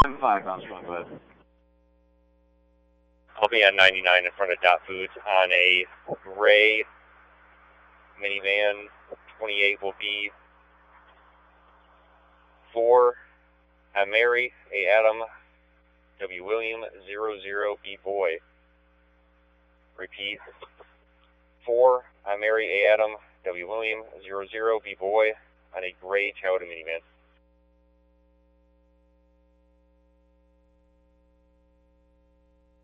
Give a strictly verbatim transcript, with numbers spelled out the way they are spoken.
five, bounce one, go ahead. I'll be on ninety-nine in front of Dot Foods on a gray minivan. twenty-eight will be four, I Mary, A Adam, W William, zero zero, B Boy. Repeat, four, I Mary, A Adam, W William, zero zero, B Boy on a gray Toyota minivan.